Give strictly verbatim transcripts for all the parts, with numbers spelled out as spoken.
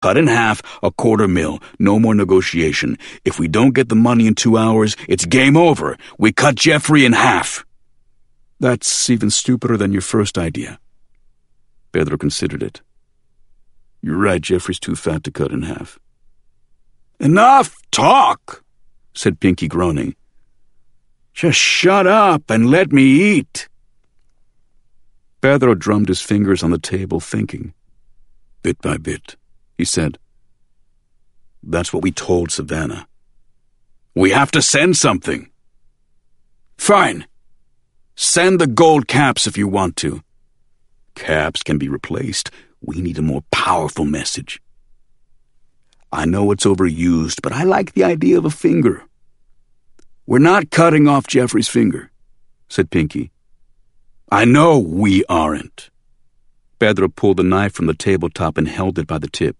Cut in half, a quarter mil. No more negotiation. If we don't get the money in two hours, it's game over. We cut Jeffrey in half. That's even stupider than your first idea. Pedro considered it. You're right, Jeffrey's too fat to cut in half. Enough talk, said Pinky, groaning. Just shut up and let me eat. Pedro drummed his fingers on the table, thinking. Bit by bit, he said. That's what we told Savannah. We have to send something. Fine. Send the gold caps if you want to. Caps can be replaced. We need a more powerful message. I know it's overused, but I like the idea of a finger. We're not cutting off Jeffrey's finger, said Pinky. I know we aren't. Pedro pulled the knife from the tabletop and held it by the tip.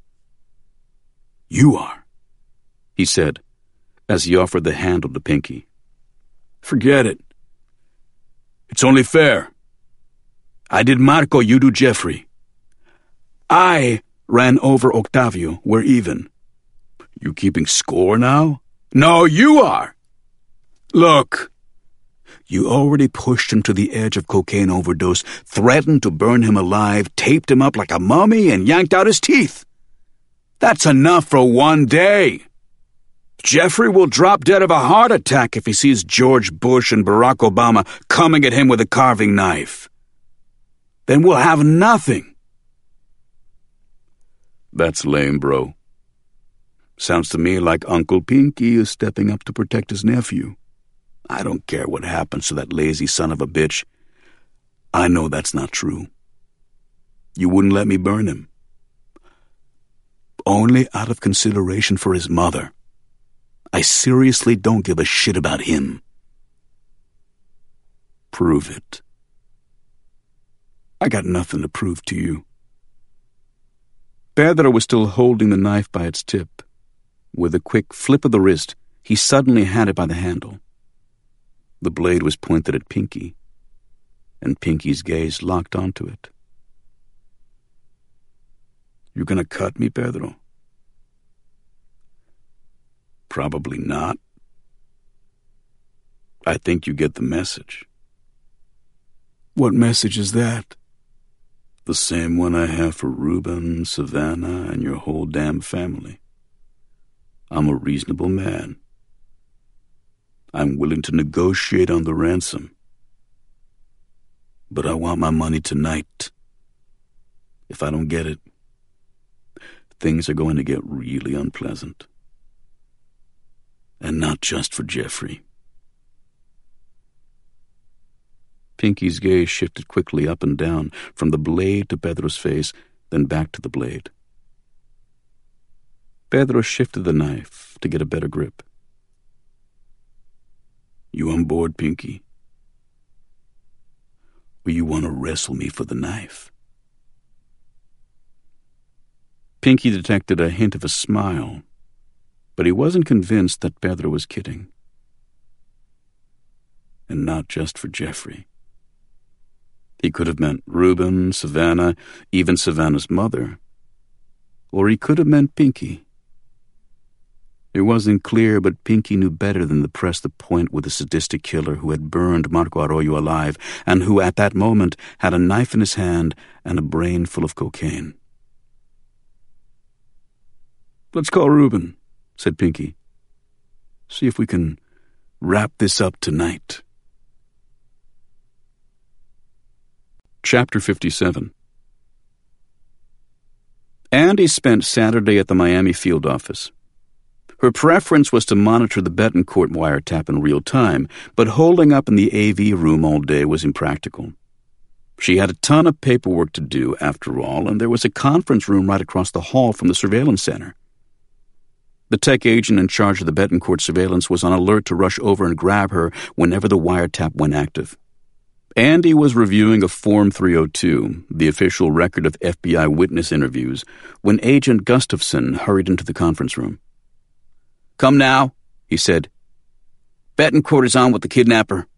You are, he said, as he offered the handle to Pinky. Forget it. It's only fair. I did Marco, you do Jeffrey. I ran over Octavio. We're even. You keeping score now? No, you are. Look, you already pushed him to the edge of cocaine overdose, threatened to burn him alive, taped him up like a mummy, and yanked out his teeth. That's enough for one day. Jeffrey will drop dead of a heart attack if he sees George Bush and Barack Obama coming at him with a carving knife. Then we'll have nothing. That's lame, bro. Sounds to me like Uncle Pinky is stepping up to protect his nephew. I don't care what happens to that lazy son of a bitch. I know that's not true. You wouldn't let me burn him. Only out of consideration for his mother. I seriously don't give a shit about him. Prove it. I got nothing to prove to you. Pedro was still holding the knife by its tip. With a quick flip of the wrist, he suddenly had it by the handle. The blade was pointed at Pinky, and Pinky's gaze locked onto it. You gonna cut me, Pedro? Probably not. I think you get the message. What message is that? The same one I have for Ruben, Savannah, and your whole damn family. I'm a reasonable man. I'm willing to negotiate on the ransom. But I want my money tonight. If I don't get it, things are going to get really unpleasant. And not just for Jeffrey. Pinky's gaze shifted quickly up and down, from the blade to Pedro's face, then back to the blade. Pedro shifted the knife to get a better grip. You on board, Pinky? Or you want to wrestle me for the knife? Pinky detected a hint of a smile, but he wasn't convinced that Pedro was kidding. And not just for Jeffrey. He could have meant Ruben, Savannah, even Savannah's mother. Or he could have meant Pinky. It wasn't clear, but Pinky knew better than to press the point with the sadistic killer who had burned Marco Arroyo alive, and who at that moment had a knife in his hand and a brain full of cocaine. Let's call Ruben, said Pinky. See if we can wrap this up tonight. Chapter fifty-seven. Andy spent Saturday at the Miami field office. Her preference was to monitor the Betancourt wiretap in real time, but holding up in the A V room all day was impractical. She had a ton of paperwork to do, after all, and there was a conference room right across the hall from the surveillance center. The tech agent in charge of the Betancourt surveillance was on alert to rush over and grab her whenever the wiretap went active. Andy was reviewing a Form three oh two, the official record of F B I witness interviews, when Agent Gustafson hurried into the conference room. Come now, he said. Betancourt is on with the kidnapper.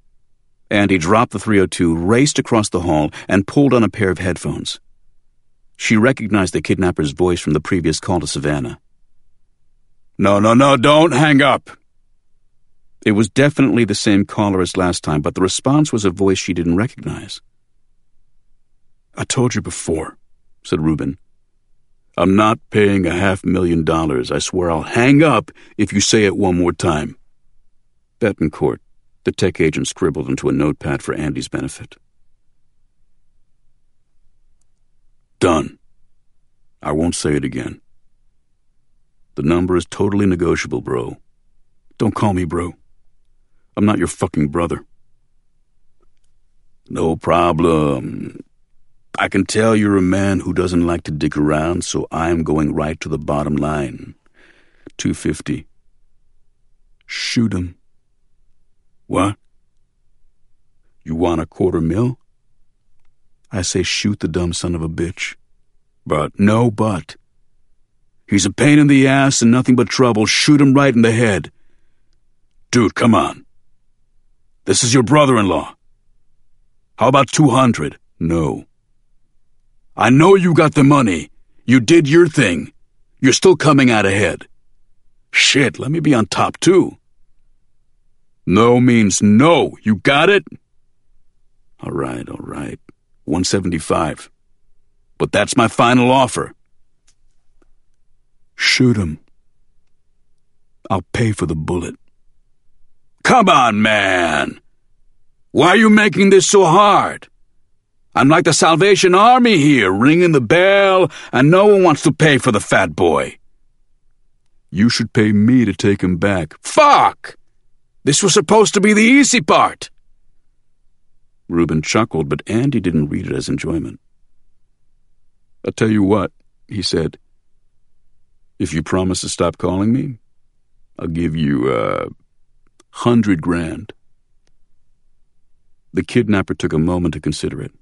Andy dropped the three oh two, raced across the hall, and pulled on a pair of headphones. She recognized the kidnapper's voice from the previous call to Savannah. No, no, no, don't hang up. It was definitely the same caller as last time, but the response was a voice she didn't recognize. I told you before, said Reuben. I'm not paying a half million dollars. I swear I'll hang up if you say it one more time. Betancourt, the tech agent, scribbled into a notepad for Andy's benefit. Done. I won't say it again. The number is totally negotiable, bro. Don't call me bro. I'm not your fucking brother. No problem. I can tell you're a man who doesn't like to dick around, so I'm going right to the bottom line. two fifty. Shoot him. What? You want a quarter mil? I say shoot the dumb son of a bitch. But, no but. He's a pain in the ass and nothing but trouble. Shoot him right in the head. Dude, come on. This is your brother-in-law. How about two hundred? No. I know you got the money. You did your thing. You're still coming out ahead. Shit, let me be on top too. No means no. You got it? All right, all right. one seventy-five. But that's my final offer. Shoot him. I'll pay for the bullet. Come on, man. Why are you making this so hard? I'm like the Salvation Army here, ringing the bell, and no one wants to pay for the fat boy. You should pay me to take him back. Fuck! This was supposed to be the easy part. Reuben chuckled, but Andy didn't read it as enjoyment. I'll tell you what, he said. If you promise to stop calling me, I'll give you, uh, hundred grand. The kidnapper took a moment to consider it.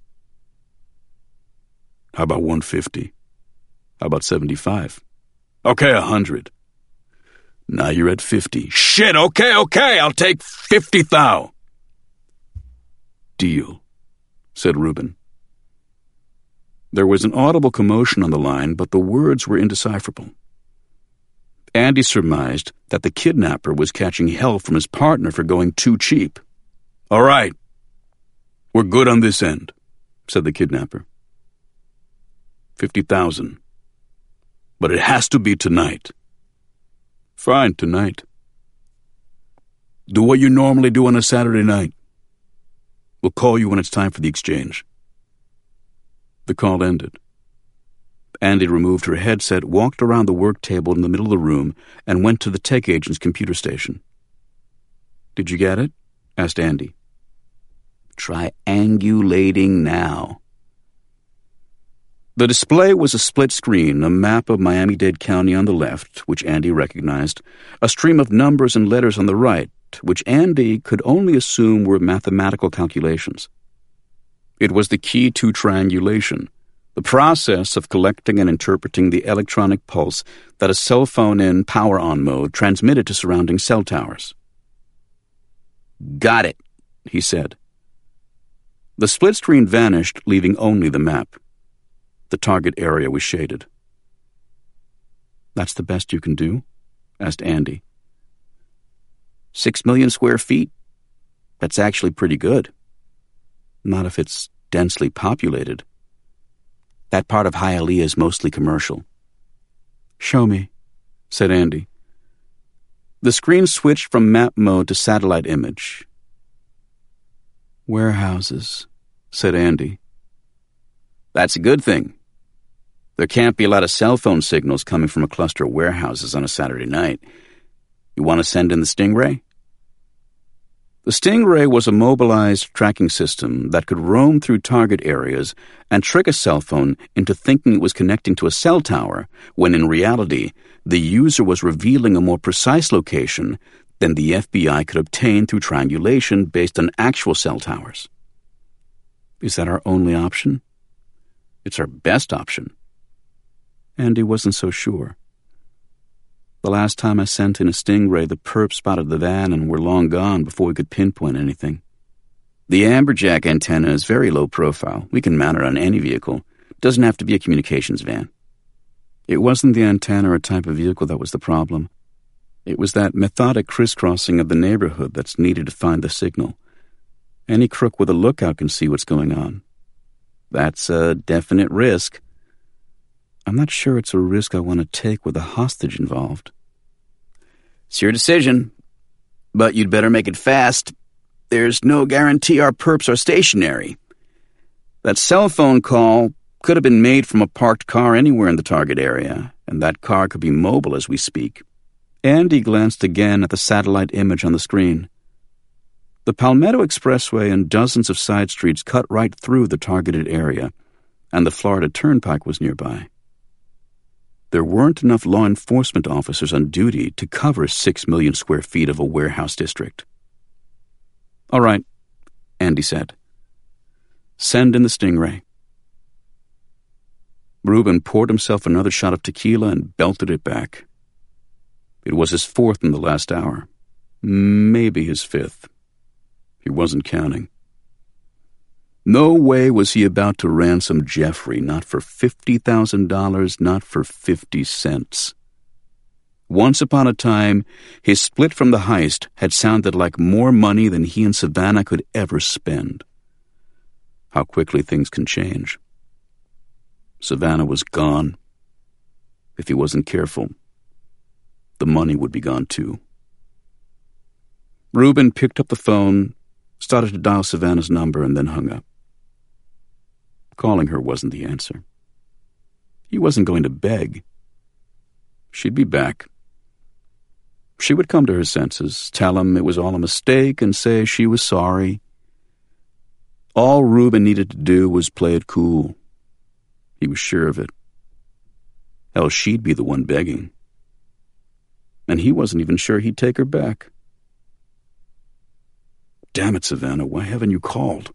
How about one fifty? How about seventy-five? Okay, a hundred. Now you're at fifty. Shit, okay, okay, I'll take fifty thou. Deal, said Reuben. There was an audible commotion on the line, but the words were indecipherable. Andy surmised that the kidnapper was catching hell from his partner for going too cheap. All right. We're good on this end, said the kidnapper. Fifty thousand. But it has to be tonight. Fine, tonight. Do what you normally do on a Saturday night. We'll call you when it's time for the exchange. The call ended. Andy removed her headset, walked around the work table in the middle of the room, and went to the tech agent's computer station. Did you get it? Asked Andy. Triangulating now. The display was a split screen, a map of Miami-Dade County on the left, which Andy recognized, a stream of numbers and letters on the right, which Andy could only assume were mathematical calculations. It was the key to triangulation, the process of collecting and interpreting the electronic pulse that a cell phone in power-on mode transmitted to surrounding cell towers. Got it, he said. The split screen vanished, leaving only the map. The target area was shaded. That's the best you can do? Asked Andy. Six million square feet? That's actually pretty good. Not if it's densely populated. That part of Hialeah is mostly commercial. Show me, said Andy. The screen switched from map mode to satellite image. Warehouses, said Andy. That's a good thing. There can't be a lot of cell phone signals coming from a cluster of warehouses on a Saturday night. You want to send in the Stingray? The Stingray was a mobilized tracking system that could roam through target areas and trick a cell phone into thinking it was connecting to a cell tower, when in reality, the user was revealing a more precise location than the F B I could obtain through triangulation based on actual cell towers. Is that our only option? It's our best option. Andy wasn't so sure. The last time I sent in a Stingray, the perp spotted the van and were long gone before we could pinpoint anything. The Amberjack antenna is very low profile. We can mount it on any vehicle, Doesn't have to be a communications van. It wasn't the antenna or type of vehicle that was the problem. It was that methodic crisscrossing of the neighborhood that's needed to find the signal. Any crook with a lookout can see what's going on. That's a definite risk. I'm not sure it's a risk I want to take with a hostage involved. It's your decision, but you'd better make it fast. There's no guarantee our perps are stationary. That cell phone call could have been made from a parked car anywhere in the target area, and that car could be mobile as we speak. Andy glanced again at the satellite image on the screen. The Palmetto Expressway and dozens of side streets cut right through the targeted area, and the Florida Turnpike was nearby. There weren't enough law enforcement officers on duty to cover six million square feet of a warehouse district. All right, Andy said. Send in the Stingray. Reuben poured himself another shot of tequila and belted it back. It was his fourth in the last hour, maybe his fifth. He wasn't counting. No way was he about to ransom Jeffrey, not for fifty thousand dollars, not for fifty cents. Once upon a time, his split from the heist had sounded like more money than he and Savannah could ever spend. How quickly things can change. Savannah was gone. If he wasn't careful, the money would be gone too. Reuben picked up the phone, started to dial Savannah's number, and then hung up. Calling her wasn't the answer. He wasn't going to beg. She'd be back. She would come to her senses, tell him it was all a mistake, and say she was sorry. All Reuben needed to do was play it cool. He was sure of it. Else she'd be the one begging. And he wasn't even sure he'd take her back. Damn it, Savannah, why haven't you called?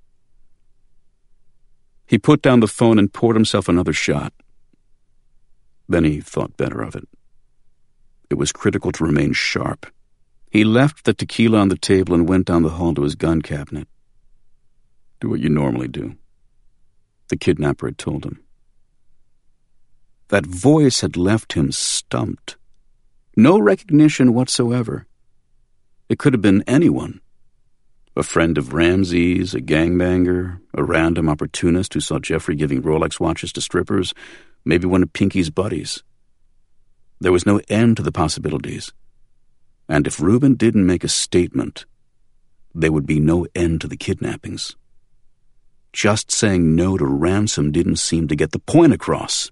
He put down the phone and poured himself another shot. Then he thought better of it. It was critical to remain sharp. He left the tequila on the table and went down the hall to his gun cabinet. Do what you normally do, the kidnapper had told him. That voice had left him stumped. No recognition whatsoever. It could have been anyone. A friend of Ramsey's, a gangbanger, a random opportunist who saw Jeffrey giving Rolex watches to strippers, maybe one of Pinky's buddies. There was no end to the possibilities. And if Reuben didn't make a statement, there would be no end to the kidnappings. Just saying no to ransom didn't seem to get the point across.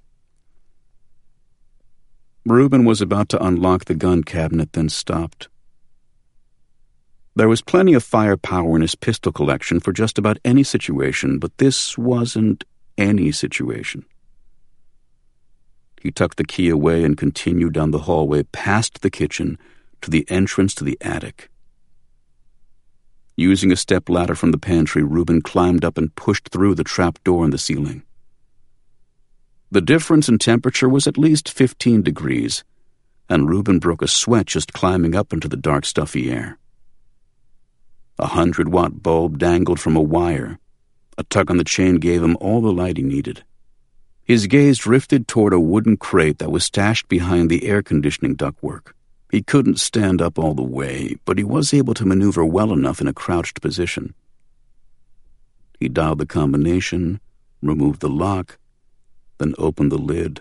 Reuben was about to unlock the gun cabinet, then stopped. There was plenty of firepower in his pistol collection for just about any situation, but this wasn't any situation. He tucked the key away and continued down the hallway past the kitchen to the entrance to the attic. Using a stepladder from the pantry, Reuben climbed up and pushed through the trap door in the ceiling. The difference in temperature was at least fifteen degrees, and Reuben broke a sweat just climbing up into the dark, stuffy air. A hundred-watt bulb dangled from a wire. A tug on the chain gave him all the light he needed. His gaze drifted toward a wooden crate that was stashed behind the air conditioning ductwork. He couldn't stand up all the way, but he was able to maneuver well enough in a crouched position. He dialed the combination, removed the lock, then opened the lid.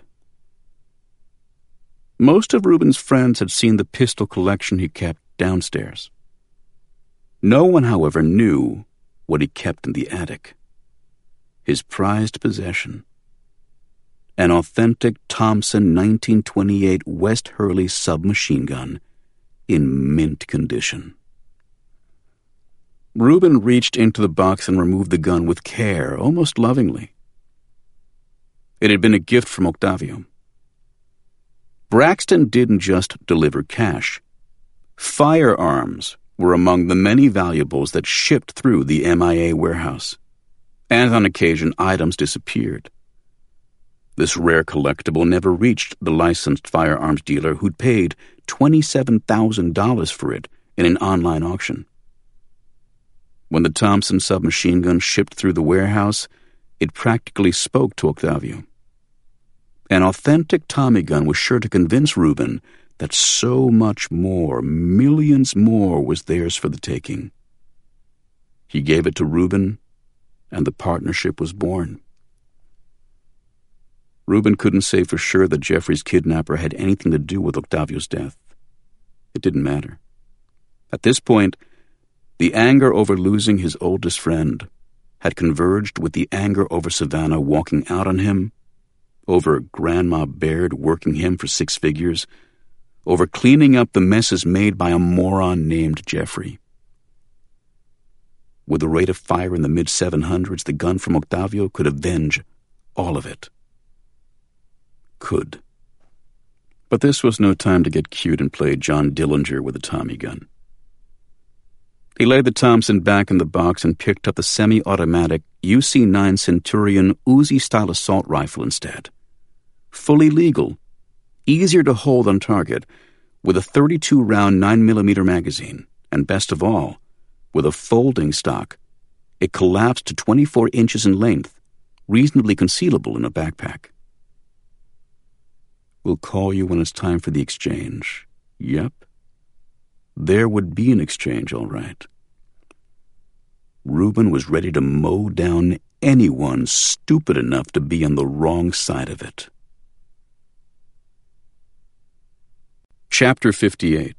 Most of Reuben's friends had seen the pistol collection he kept downstairs. No one, however, knew what he kept in the attic. His prized possession. An authentic Thompson nineteen twenty-eight West Hurley submachine gun in mint condition. Reuben reached into the box and removed the gun with care, almost lovingly. It had been a gift from Octavio. Braxton didn't just deliver cash. Firearms were among the many valuables that shipped through the M I A warehouse, and on occasion items disappeared. This rare collectible never reached the licensed firearms dealer who'd paid twenty-seven thousand dollars for it in an online auction. When the Thompson submachine gun shipped through the warehouse, it practically spoke to Octavio. An authentic Tommy gun was sure to convince Reuben that so much more, millions more, was theirs for the taking. He gave it to Reuben, and the partnership was born. Reuben couldn't say for sure that Jeffrey's kidnapper had anything to do with Octavio's death. It didn't matter. At this point, the anger over losing his oldest friend had converged with the anger over Savannah walking out on him, over Grandma Baird working him for six figures, over cleaning up the messes made by a moron named Jeffrey. With a rate of fire in the mid seven hundreds, the gun from Octavio could avenge all of it. Could. But this was no time to get cute and play John Dillinger with a Tommy gun. He laid the Thompson back in the box and picked up the semi-automatic U C nine Centurion Uzi-style assault rifle instead. Fully legal, easier to hold on target, with a thirty-two round nine millimeter magazine, and best of all, with a folding stock. It collapsed to twenty-four inches in length, reasonably concealable in a backpack. We'll call you when it's time for the exchange. Yep. There would be an exchange, all right. Reuben was ready to mow down anyone stupid enough to be on the wrong side of it. Chapter fifty-eight.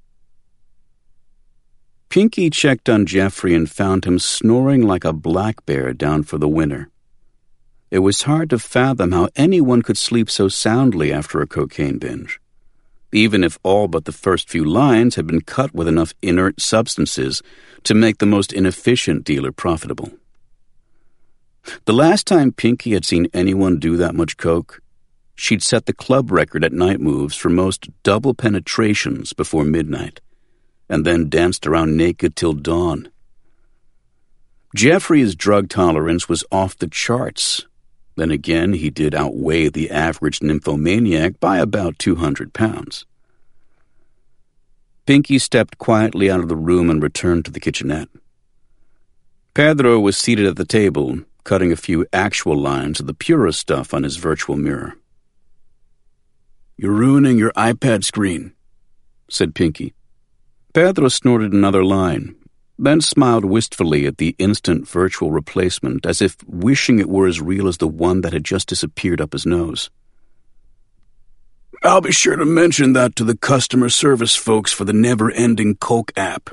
Pinky checked on Jeffrey and found him snoring like a black bear down for the winter. It was hard to fathom how anyone could sleep so soundly after a cocaine binge, even if all but the first few lines had been cut with enough inert substances to make the most inefficient dealer profitable. The last time Pinky had seen anyone do that much coke, she'd set the club record at night moves for most double penetrations before midnight, and then danced around naked till dawn. Jeffrey's drug tolerance was off the charts. Then again, he did outweigh the average nymphomaniac by about two hundred pounds. Pinky stepped quietly out of the room and returned to the kitchenette. Pedro was seated at the table, cutting a few actual lines of the purest stuff on his virtual mirror. "You're ruining your iPad screen," said Pinky. Pedro snorted another line, then smiled wistfully at the instant virtual replacement, as if wishing it were as real as the one that had just disappeared up his nose. "I'll be sure to mention that to the customer service folks for the never-ending Coke app."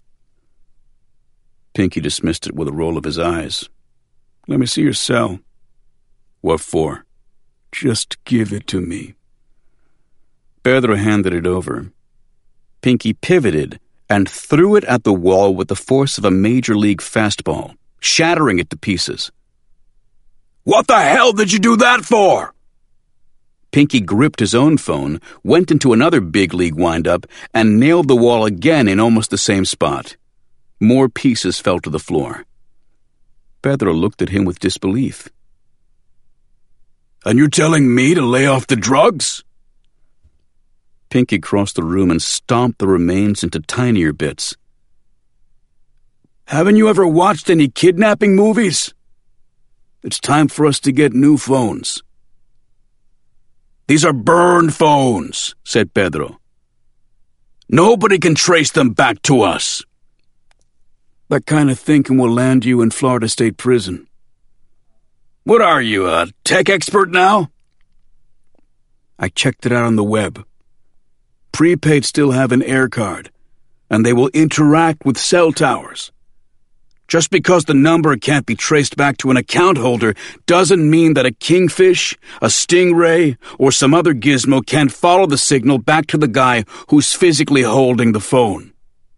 Pinky dismissed it with a roll of his eyes. "Let me see your cell." "What for?" "Just give it to me." Pedro handed it over. Pinky pivoted and threw it at the wall with the force of a major league fastball, shattering it to pieces. "What the hell did you do that for?" Pinky gripped his own phone, went into another big league windup, and nailed the wall again in almost the same spot. More pieces fell to the floor. Pedro looked at him with disbelief. "And you're telling me to lay off the drugs?" Pinky crossed the room and stomped the remains into tinier bits. "Haven't you ever watched any kidnapping movies? It's time for us to get new phones." "These are burned phones," said Pedro. "Nobody can trace them back to us." "That kind of thinking will land you in Florida State Prison." "What are you, a tech expert now?" "I checked it out on the web. Prepaid still have an air card, and they will interact with cell towers. Just because the number can't be traced back to an account holder doesn't mean that a kingfish, a stingray, or some other gizmo can't follow the signal back to the guy who's physically holding the phone."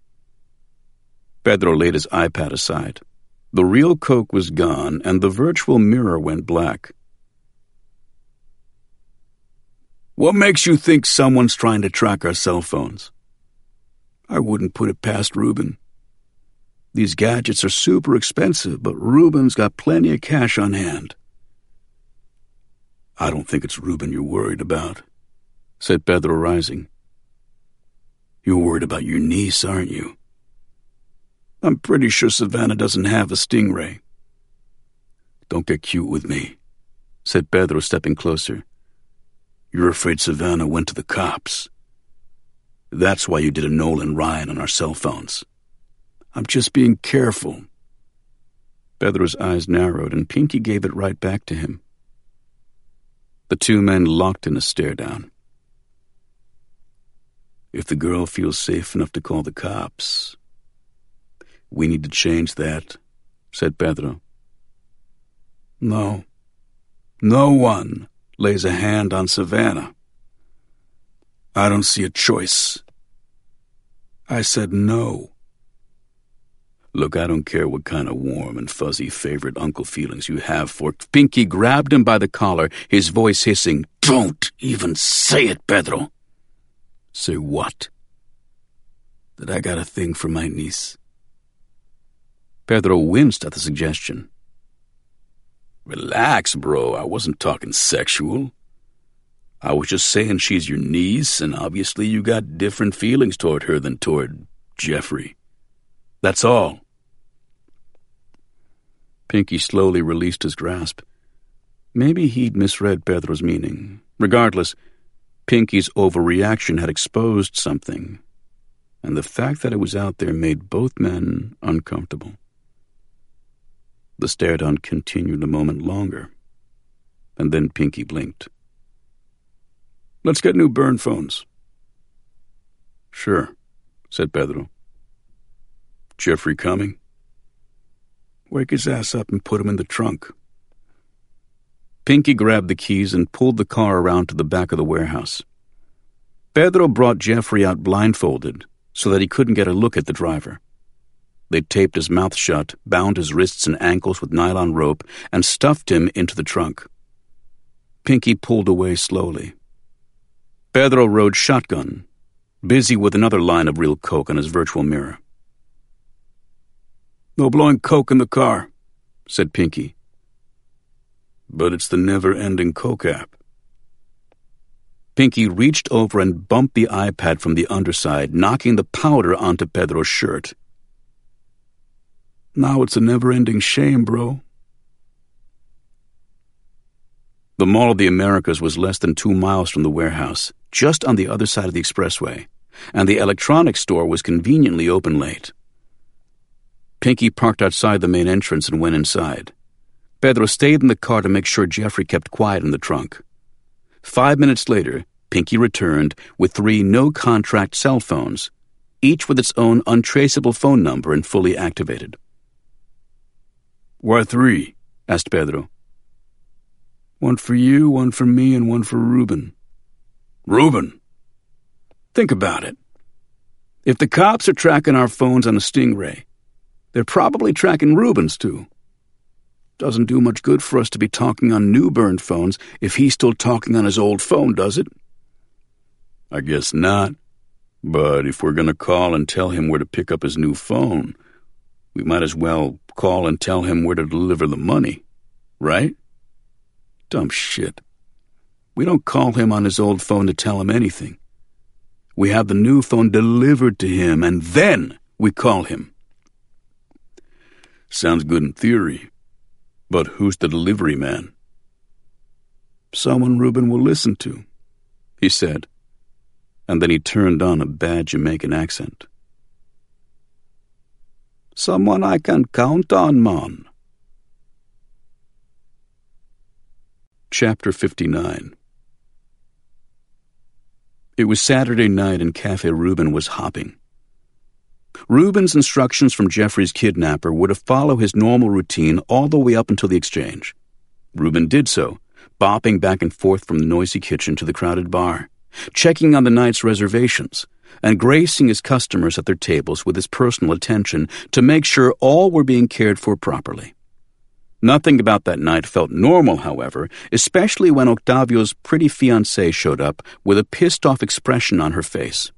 Pedro laid his iPad aside. The real Coke was gone, and the virtual mirror went black. "What makes you think someone's trying to track our cell phones?" "I wouldn't put it past Reuben. These gadgets are super expensive, but Reuben's got plenty of cash on hand." "I don't think it's Reuben you're worried about," said Pedro, rising. "You're worried about your niece, aren't you?" "I'm pretty sure Savannah doesn't have a stingray." Don't get cute with me, said Pedro, stepping closer. You're afraid Savannah went to the cops. That's why you did a Nolan Ryan on our cell phones. I'm just being careful. Pedro's eyes narrowed, and Pinky gave it right back to him. The two men locked in a stare-down. If the girl feels safe enough to call the cops, we need to change that, said Pedro. No. No one lays a hand on Savannah. I don't see a choice. I said no. Look, I don't care what kind of warm and fuzzy favorite uncle feelings you have for... Pinky grabbed him by the collar, his voice hissing. Don't even say it, Pedro. Say what? That I got a thing for my niece. Pedro winced at the suggestion. Relax, bro. I wasn't talking sexual. I was just saying she's your niece, and obviously you got different feelings toward her than toward Jeffrey. That's all. Pinky slowly released his grasp. Maybe he'd misread Pedro's meaning. Regardless, Pinky's overreaction had exposed something, and the fact that it was out there made both men uncomfortable. The stare-down continued a moment longer, and then Pinky blinked. Let's get new burn phones. Sure, said Pedro. Jeffrey coming? Wake his ass up and put him in the trunk. Pinky grabbed the keys and pulled the car around to the back of the warehouse. Pedro brought Jeffrey out blindfolded so that he couldn't get a look at the driver. They taped his mouth shut, bound his wrists and ankles with nylon rope, and stuffed him into the trunk. Pinky pulled away slowly. Pedro rode shotgun, busy with another line of real coke on his virtual mirror. No blowing coke in the car, said Pinky. But it's the never-ending coke app. Pinky reached over and bumped the iPad from the underside, knocking the powder onto Pedro's shirt. Now it's a never-ending shame, bro. The Mall of the Americas was less than two miles from the warehouse, just on the other side of the expressway, and the electronics store was conveniently open late. Pinky parked outside the main entrance and went inside. Pedro stayed in the car to make sure Jeffrey kept quiet in the trunk. Five minutes later, Pinky returned with three no-contract cell phones, each with its own untraceable phone number and fully activated. Why three? Asked Pedro. One for you, one for me, and one for Ruben. Ruben? Think about it. If the cops are tracking our phones on a Stingray, they're probably tracking Ruben's too. Doesn't do much good for us to be talking on new burned phones if he's still talking on his old phone, does it? I guess not. But if we're going to call and tell him where to pick up his new phone, we might as well call and tell him where to deliver the money, right? Dumb shit. We don't call him on his old phone to tell him anything. We have the new phone delivered to him, and then we call him. Sounds good in theory, but who's the delivery man? Someone Ruben will listen to, he said, and then he turned on a bad Jamaican accent. Someone I can count on, man. Chapter fifty-nine. It was Saturday night and Cafe Ruben was hopping. Ruben's instructions from Jeffrey's kidnapper were to follow his normal routine all the way up until the exchange. Ruben did so, bopping back and forth from the noisy kitchen to the crowded bar, checking on the night's reservations, and gracing his customers at their tables with his personal attention to make sure all were being cared for properly. Nothing about that night felt normal, however, especially when Octavio's pretty fiancée showed up with a pissed-off expression on her face.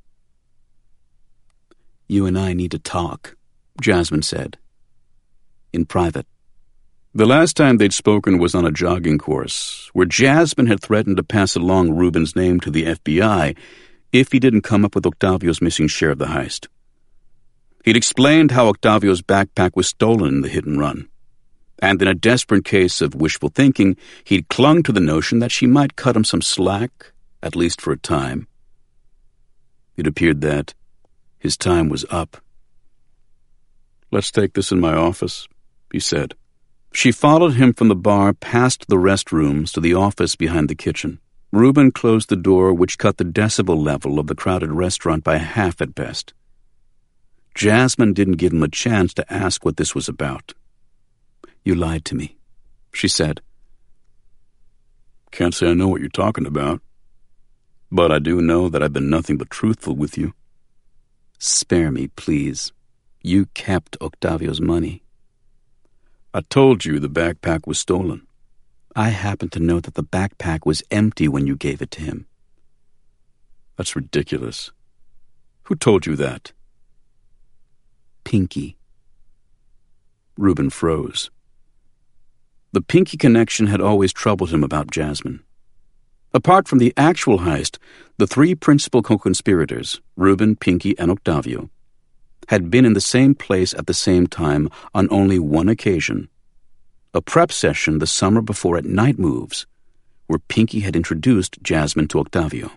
You and I need to talk, Jasmine said. In private. The last time they'd spoken was on a jogging course, where Jasmine had threatened to pass along Ruben's name to the F B I if he didn't come up with Octavio's missing share of the heist. He'd explained how Octavio's backpack was stolen in the hit and run, And in a desperate case of wishful thinking, he'd clung to the notion that she might cut him some slack, at least for a time. It appeared that his time was up. "Let's take this in my office," he said. She followed him from the bar past the restrooms to the office behind the kitchen. Reuben closed the door, which cut the decibel level of the crowded restaurant by half at best. Jasmine didn't give him a chance to ask what this was about. "You lied to me," she said. "Can't say I know what you're talking about. But I do know that I've been nothing but truthful with you." "Spare me, please. You kept Octavio's money." "I told you the backpack was stolen." "I happen to know that the backpack was empty when you gave it to him." "That's ridiculous. Who told you that?" "Pinky." Reuben froze. The Pinky connection had always troubled him about Jasmine. Apart from the actual heist, the three principal co-conspirators, Reuben, Pinky, and Octavio, had been in the same place at the same time on only one occasion, a prep session the summer before at Night Moves, where Pinky had introduced Jasmine to Octavio.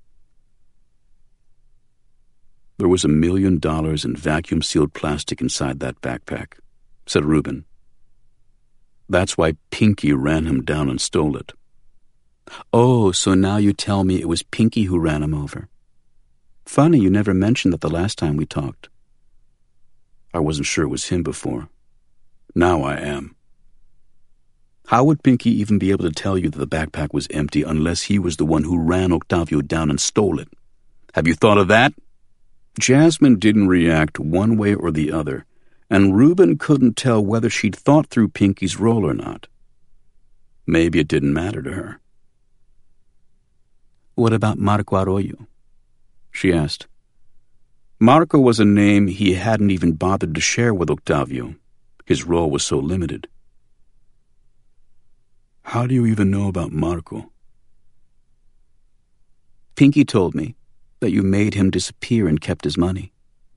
"There was a million dollars in vacuum-sealed plastic inside that backpack," said Reuben. "That's why Pinky ran him down and stole it." "Oh, so now you tell me it was Pinky who ran him over. Funny you never mentioned that the last time we talked." "I wasn't sure it was him before. Now I am." "How would Pinky even be able to tell you that the backpack was empty unless he was the one who ran Octavio down and stole it? Have you thought of that?" Jasmine didn't react one way or the other, and Reuben couldn't tell whether she'd thought through Pinky's role or not. Maybe it didn't matter to her. "What about Marco Arroyo?" she asked. Marco was a name he hadn't even bothered to share with Octavio. His role was so limited. "How do you even know about Marco?" "Pinky told me that you made him disappear and kept his money."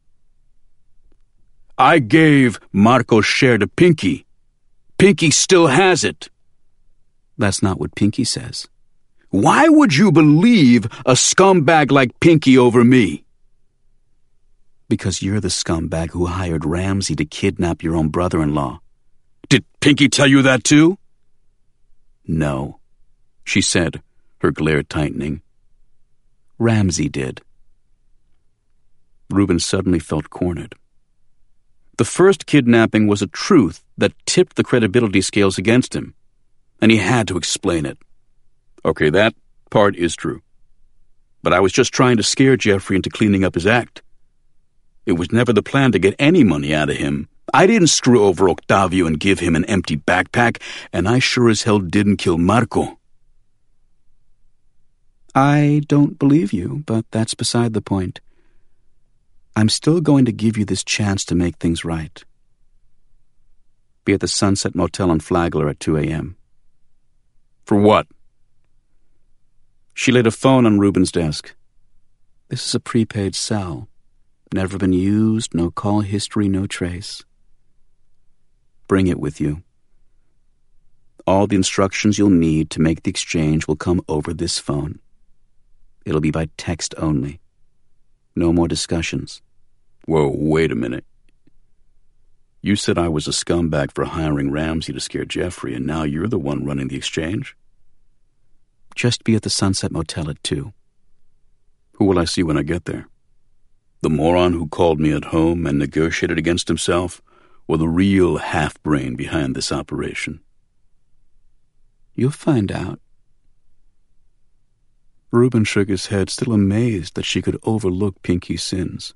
"I gave Marco's share to Pinky. Pinky still has it." "That's not what Pinky says." "Why would you believe a scumbag like Pinky over me?" "Because you're the scumbag who hired Ramsey to kidnap your own brother-in-law." "Did Pinky tell you that too?" "No," she said, her glare tightening. "Ramsey did." Reuben suddenly felt cornered. The first kidnapping was a truth that tipped the credibility scales against him, and he had to explain it. "Okay, that part is true. But I was just trying to scare Jeffrey into cleaning up his act. It was never the plan to get any money out of him. I didn't screw over Octavio and give him an empty backpack, and I sure as hell didn't kill Marco." "I don't believe you, but that's beside the point. I'm still going to give you this chance to make things right. Be at the Sunset Motel in Flagler at two a.m. "For what?" She laid a phone on Reuben's desk. "This is a prepaid cell. Never been used, no call history, no trace. Bring it with you. All the instructions you'll need to make the exchange will come over this phone. It'll be by text only. No more discussions." "Whoa, wait a minute. You said I was a scumbag for hiring Ramsey to scare Jeffrey, and now you're the one running the exchange?" "Just be at the Sunset Motel at two. "Who will I see when I get there? The moron who called me at home and negotiated against himself, or the real half-brain behind this operation?" "You'll find out." Reuben shook his head, still amazed that she could overlook Pinky's sins.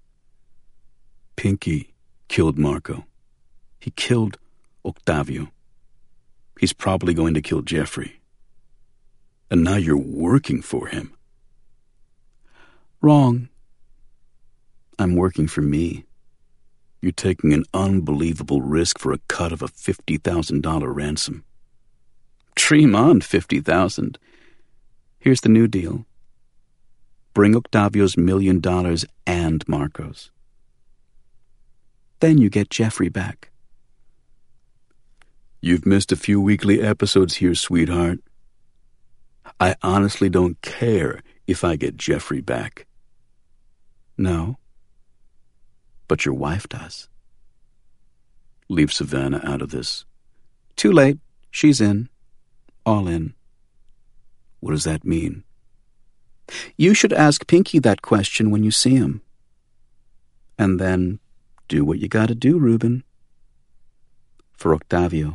"Pinky killed Marco. He killed Octavio. He's probably going to kill Jeffrey. And now you're working for him." "Wrong. I'm working for me." "You're taking an unbelievable risk for a cut of a fifty thousand dollars ransom." "Dream on, fifty thousand dollars. Here's the new deal. Bring Octavio's million dollars and Marco's. Then you get Jeffrey back." You've missed a few weekly episodes here, sweetheart. I honestly don't care if I get Jeffrey back. No. But your wife does. Leave Savannah out of this. Too late. She's in. All in. What does that mean? You should ask Pinky that question when you see him. And then do what you gotta do, Ruben. For Octavio.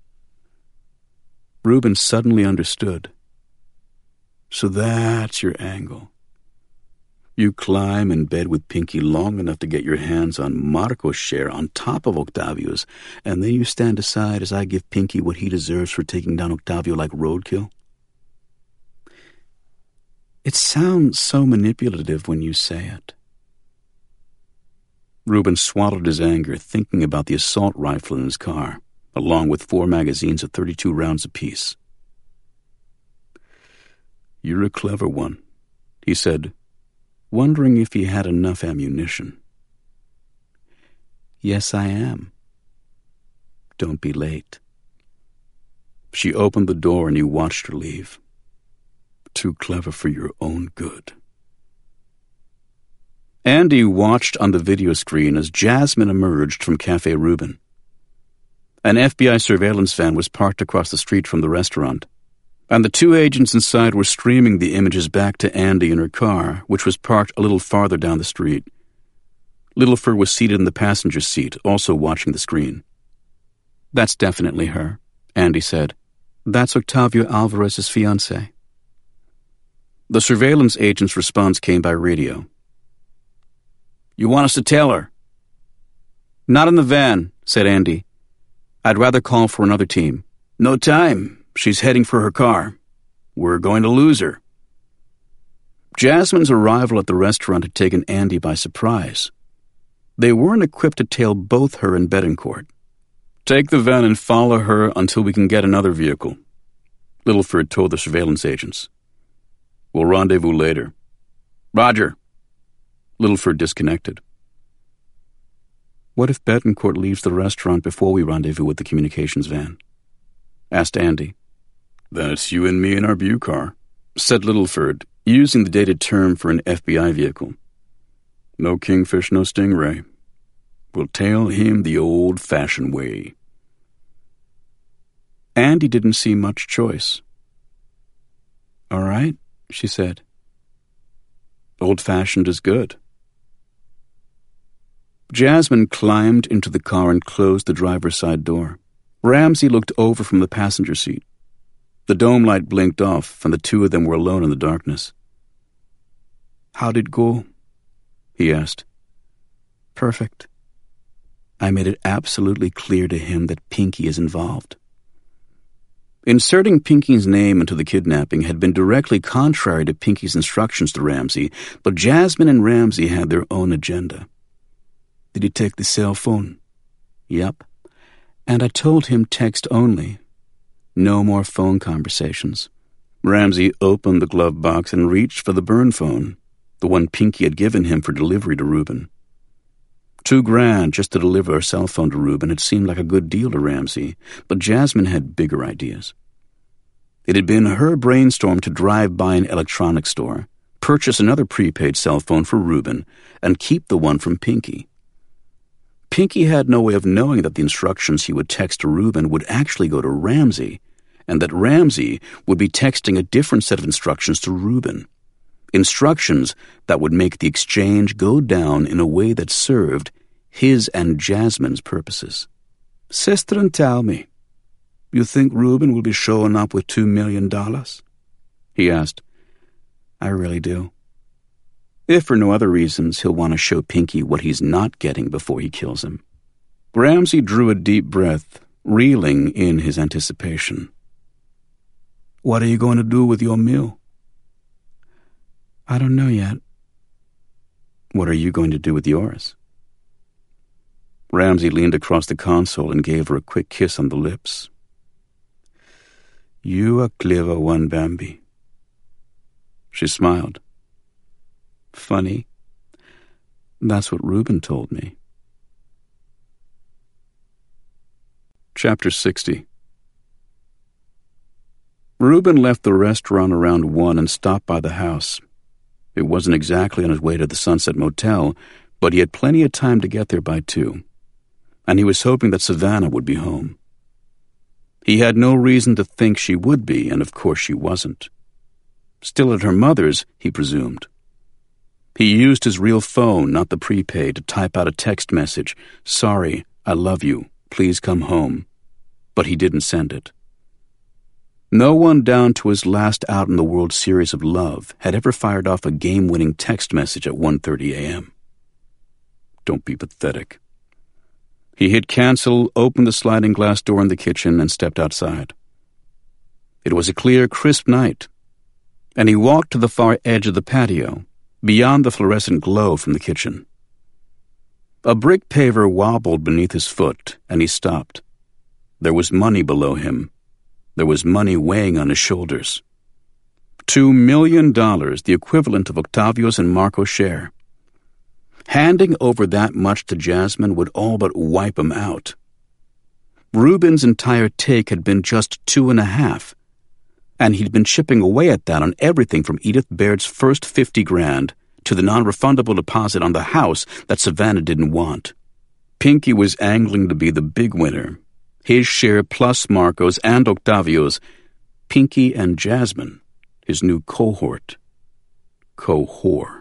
Ruben suddenly understood. So that's your angle. You climb in bed with Pinky long enough to get your hands on Marco's share on top of Octavio's, and then you stand aside as I give Pinky what he deserves for taking down Octavio like roadkill? It sounds so manipulative when you say it. Ruben swallowed his anger, thinking about the assault rifle in his car, along with four magazines of thirty-two rounds apiece. You're a clever one, he said, wondering if he had enough ammunition. Yes, I am. Don't be late. She opened the door and he watched her leave. Too clever for your own good. Andy watched on the video screen as Jasmine emerged from Cafe Ruben. An F B I surveillance van was parked across the street from the restaurant, and the two agents inside were streaming the images back to Andy in her car, which was parked a little farther down the street. Littleford was seated in the passenger seat, also watching the screen. That's definitely her, Andy said. That's Octavio Alvarez's fiancée. The surveillance agent's response came by radio. You want us to tell her? Not in the van, said Andy. I'd rather call for another team. No time. She's heading for her car. We're going to lose her. Jasmine's arrival at the restaurant had taken Andy by surprise. They weren't equipped to tail both her and Betancourt. Take the van and follow her until we can get another vehicle, Littleford told the surveillance agents. We'll rendezvous later. Roger. Littleford disconnected. What if Betancourt leaves the restaurant before we rendezvous with the communications van? Asked Andy. Then it's you and me in our Buick car, said Littleford, using the dated term for an F B I vehicle. No Kingfish, no Stingray. We'll tail him the old-fashioned way. Andy didn't see much choice. All right, she said. Old-fashioned is good. Jasmine climbed into the car and closed the driver's side door. Ramsey looked over from the passenger seat. The dome light blinked off, and the two of them were alone in the darkness. How'd it go? He asked. Perfect. I made it absolutely clear to him that Pinky is involved. Inserting Pinky's name into the kidnapping had been directly contrary to Pinky's instructions to Ramsey, but Jasmine and Ramsey had their own agenda. Did he take the cell phone? Yep. And I told him text only. No more phone conversations. Ramsey opened the glove box and reached for the burn phone, the one Pinky had given him for delivery to Ruben. Two grand just to deliver a cell phone to Ruben had seemed like a good deal to Ramsey, but Jasmine had bigger ideas. It had been her brainstorm to drive by an electronics store, purchase another prepaid cell phone for Ruben, and keep the one from Pinky. Pinky had no way of knowing that the instructions he would text to Ruben would actually go to Ramsey, and that Ramsey would be texting a different set of instructions to Ruben. Instructions that would make the exchange go down in a way that served his and Jasmine's purposes. Sister, and tell me, you think Ruben will be showing up with two million dollars? He asked. I really do. If for no other reasons, he'll want to show Pinky what he's not getting before he kills him. Ramsey drew a deep breath, reeling in his anticipation. What are you going to do with your meal? I don't know yet. What are you going to do with yours? Ramsey leaned across the console and gave her a quick kiss on the lips. You a clever one, Bambi. She smiled. Funny. That's what Ruben told me. Chapter sixty. Reuben left the restaurant around one and stopped by the house. It wasn't exactly on his way to the Sunset Motel, but he had plenty of time to get there by two, and he was hoping that Savannah would be home. He had no reason to think she would be, and of course she wasn't. Still at her mother's, he presumed. He used his real phone, not the prepaid, to type out a text message, "Sorry, I love you, please come home," but he didn't send it. No one down to his last out in the World Series of love had ever fired off a game-winning text message at one thirty a.m. Don't be pathetic. He hit cancel, opened the sliding glass door in the kitchen, and stepped outside. It was a clear, crisp night, and he walked to the far edge of the patio, beyond the fluorescent glow from the kitchen. A brick paver wobbled beneath his foot, and he stopped. There was money below him. There was money weighing on his shoulders. Two million dollars, the equivalent of Octavio's and Marco's share. Handing over that much to Jasmine would all but wipe him out. Reuben's entire take had been just two and a half, and he'd been chipping away at that on everything from Edith Baird's first fifty grand to the non-refundable deposit on the house that Savannah didn't want. Pinky was angling to be the big winner. His share plus Marco's and Octavio's. Pinky and Jasmine, his new cohort. Co-whore.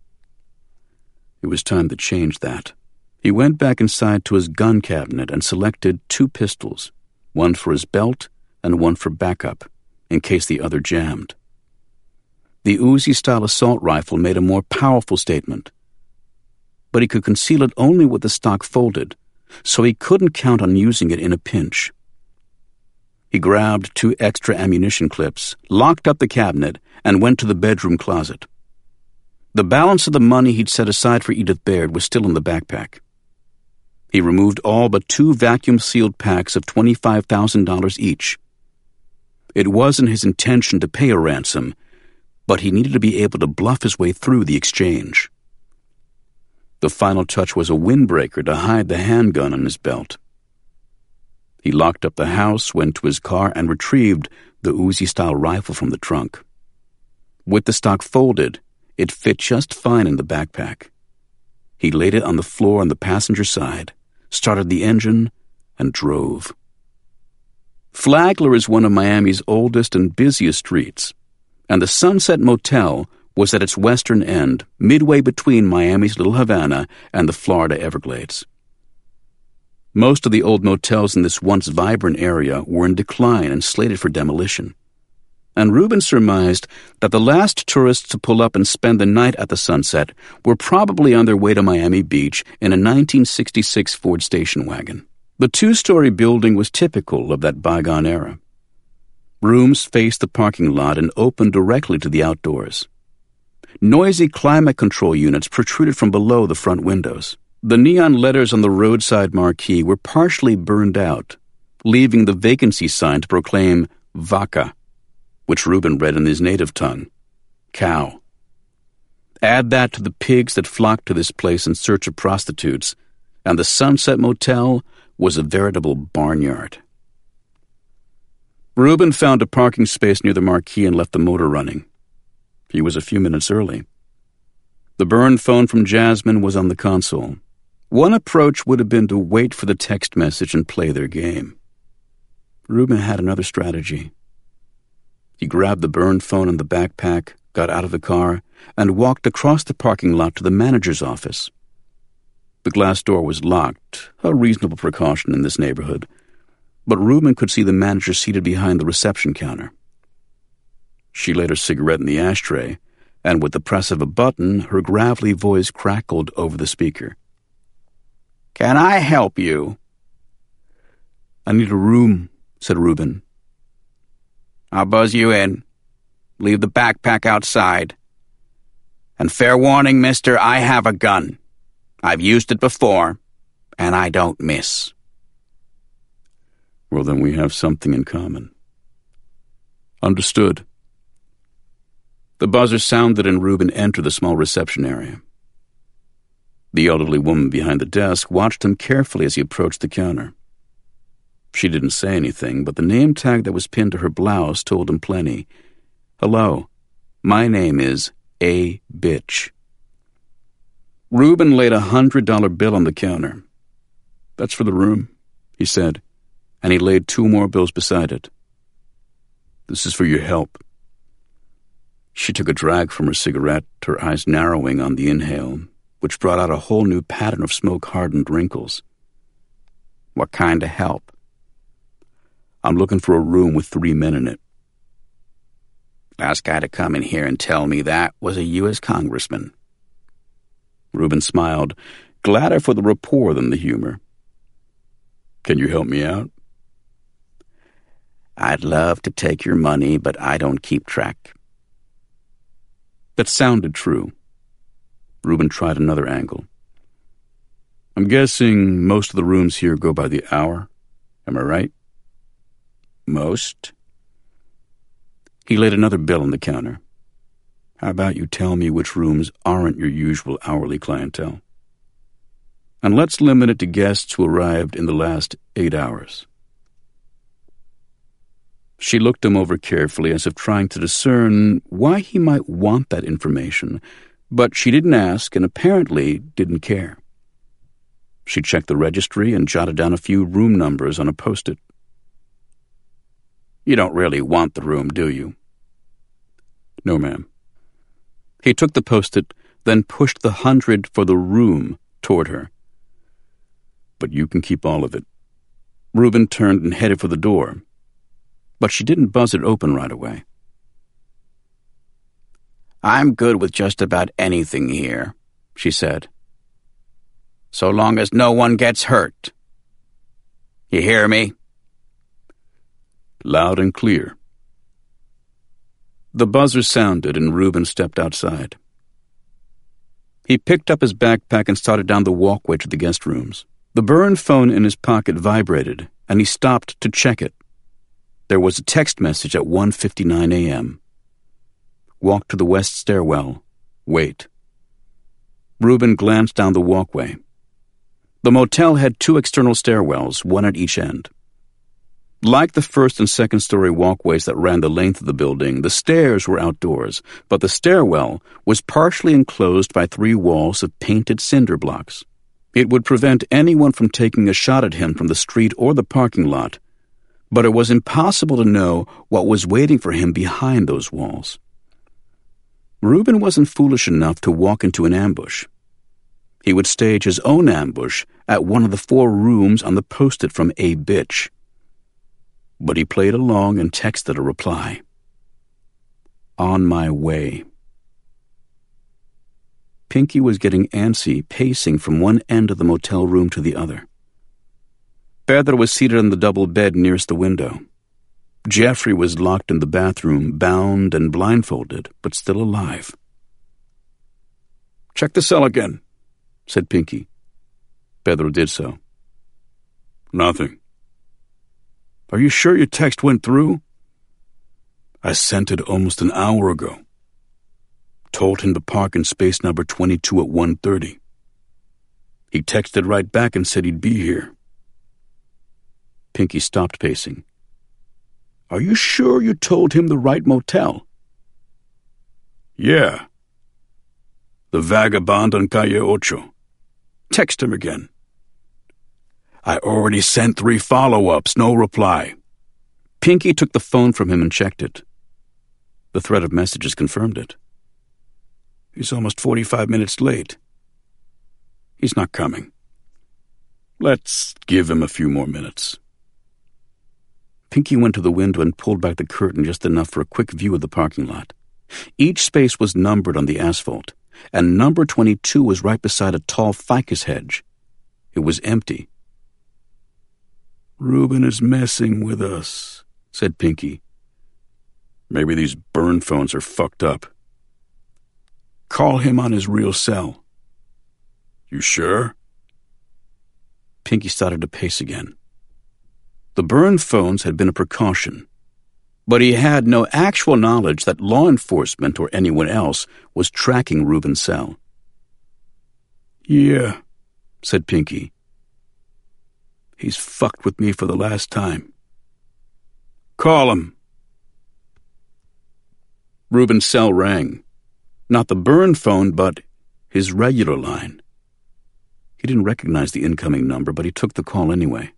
It was time to change that. He went back inside to his gun cabinet and selected two pistols, one for his belt and one for backup, in case the other jammed. The Uzi-style assault rifle made a more powerful statement, but he could conceal it only with the stock folded, so he couldn't count on using it in a pinch. He grabbed two extra ammunition clips, locked up the cabinet, and went to the bedroom closet. The balance of the money he'd set aside for Edith Baird was still in the backpack. He removed all but two vacuum-sealed packs of twenty-five thousand dollars each. It wasn't his intention to pay a ransom, but he needed to be able to bluff his way through the exchange. The final touch was a windbreaker to hide the handgun on his belt. He locked up the house, went to his car, and retrieved the Uzi-style rifle from the trunk. With the stock folded, it fit just fine in the backpack. He laid it on the floor on the passenger side, started the engine, and drove. Flagler is one of Miami's oldest and busiest streets, and the Sunset Motel was at its western end, midway between Miami's Little Havana and the Florida Everglades. Most of the old motels in this once vibrant area were in decline and slated for demolition, and Reuben surmised that the last tourists to pull up and spend the night at the Sunset were probably on their way to Miami Beach in a nineteen sixty-six Ford station wagon. The two-story building was typical of that bygone era. Rooms faced the parking lot and opened directly to the outdoors. Noisy climate control units protruded from below the front windows. The neon letters on the roadside marquee were partially burned out, leaving the vacancy sign to proclaim Vaca, which Reuben read in his native tongue, cow. Add that to the pigs that flocked to this place in search of prostitutes, and the Sunset Motel was a veritable barnyard. Reuben found a parking space near the marquee and left the motor running. He was a few minutes early. The burned phone from Jasmine was on the console. One approach would have been to wait for the text message and play their game. Reuben had another strategy. He grabbed the burned phone in the backpack, got out of the car, and walked across the parking lot to the manager's office. The glass door was locked, a reasonable precaution in this neighborhood, but Reuben could see the manager seated behind the reception counter. She laid her cigarette in the ashtray, and with the press of a button, her gravelly voice crackled over the speaker. "Can I help you?" "I need a room," said Reuben. "I'll buzz you in. Leave the backpack outside. And fair warning, mister, I have a gun. I've used it before, and I don't miss." "Well, then we have something in common." "Understood." The buzzer sounded and Reuben entered the small reception area. The elderly woman behind the desk watched him carefully as he approached the counter. She didn't say anything, but the name tag that was pinned to her blouse told him plenty. Hello, my name is A. Bitch. Reuben laid a hundred dollar bill on the counter. That's for the room, he said, and he laid two more bills beside it. This is for your help. She took a drag from her cigarette, her eyes narrowing on the inhale, which brought out a whole new pattern of smoke-hardened wrinkles. What kind of help? I'm looking for a room with three men in it. Last guy to come in here and tell me that was a U S congressman. Reuben smiled, gladder for the rapport than the humor. Can you help me out? I'd love to take your money, but I don't keep track. That sounded true. Reuben tried another angle. I'm guessing most of the rooms here go by the hour. Am I right? Most? He laid another bill on the counter. How about you tell me which rooms aren't your usual hourly clientele? And let's limit it to guests who arrived in the last eight hours. She looked him over carefully as if trying to discern why he might want that information, but she didn't ask and apparently didn't care. She checked the registry and jotted down a few room numbers on a post-it. You don't really want the room, do you? No, ma'am. He took the post-it, then pushed the hundred for the room toward her. But you can keep all of it. Reuben turned and headed for the door, but she didn't buzz it open right away. I'm good with just about anything here, she said. So long as no one gets hurt. You hear me? Loud and clear. The buzzer sounded and Reuben stepped outside. He picked up his backpack and started down the walkway to the guest rooms. The burn phone in his pocket vibrated, and he stopped to check it. There was a text message at one fifty-nine a.m. Walk to the west stairwell. Wait. Reuben glanced down the walkway. The motel had two external stairwells, one at each end. Like the first and second story walkways that ran the length of the building, the stairs were outdoors, but the stairwell was partially enclosed by three walls of painted cinder blocks. It would prevent anyone from taking a shot at him from the street or the parking lot, but it was impossible to know what was waiting for him behind those walls. Reuben wasn't foolish enough to walk into an ambush. He would stage his own ambush at one of the four rooms on the post-it from A. Bitch. But he played along and texted a reply. On my way. Pinky was getting antsy, pacing from one end of the motel room to the other. Pedro was seated on the double bed nearest the window. Jeffrey was locked in the bathroom, bound and blindfolded, but still alive. Check the cell again, said Pinky. Pedro did so. Nothing. Are you sure your text went through? I sent it almost an hour ago. Told him to park in space number twenty-two at one thirty. He texted right back and said he'd be here. Pinky stopped pacing. Are you sure you told him the right motel? Yeah. The Vagabond on Calle Ocho. Text him again. I already sent three follow-ups, no reply. Pinky took the phone from him and checked it. The thread of messages confirmed it. He's almost forty-five minutes late. He's not coming. Let's give him a few more minutes. Pinky went to the window and pulled back the curtain just enough for a quick view of the parking lot. Each space was numbered on the asphalt, and number twenty-two was right beside a tall ficus hedge. It was empty. Reuben is messing with us, said Pinky. Maybe these burn phones are fucked up. Call him on his real cell. You sure? Pinky started to pace again. The burn phones had been a precaution, but he had no actual knowledge that law enforcement or anyone else was tracking Reuben's cell. Yeah, said Pinky. He's fucked with me for the last time. Call him. Reuben's cell rang. Not the burn phone, but his regular line. He didn't recognize the incoming number, but he took the call anyway.